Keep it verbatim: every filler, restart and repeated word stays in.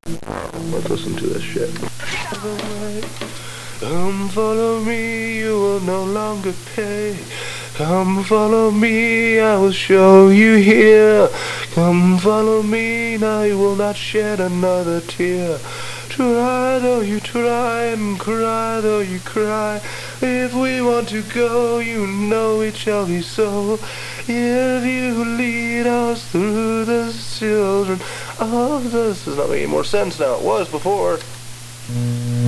Let's listen to this shit. Come follow me, you will no longer pay. Come follow me, I will show you here. Come follow me, now you will not shed another tear. Try though you try and cry though you cry. If we want to go, you know it shall be so. If you lead us through the children of the... This is not making more sense now. It was before.